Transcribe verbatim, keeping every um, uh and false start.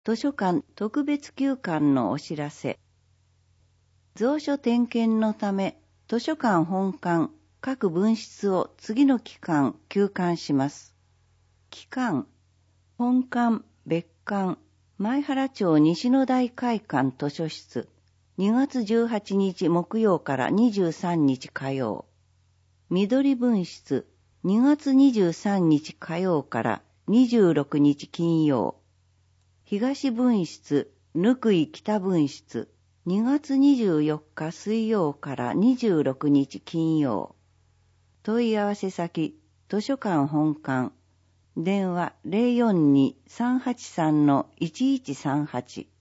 図書館特別休館のお知らせ。蔵書点検のため、図書館本館各分室を次の期間休館します。期間、本館、別館、前原町西野台会館図書室、にがつじゅうはちにち木曜からにじゅうさんにち火曜。緑分室、にがつにじゅうさんにち火曜からにじゅうろくにち金曜。東分室、ぬくい北分室、にがつにじゅうよっか水曜からにじゅうろくにち金曜。問い合わせ先、図書館本館。電話 ゼロよんに さんはちさん いちいちさんはち。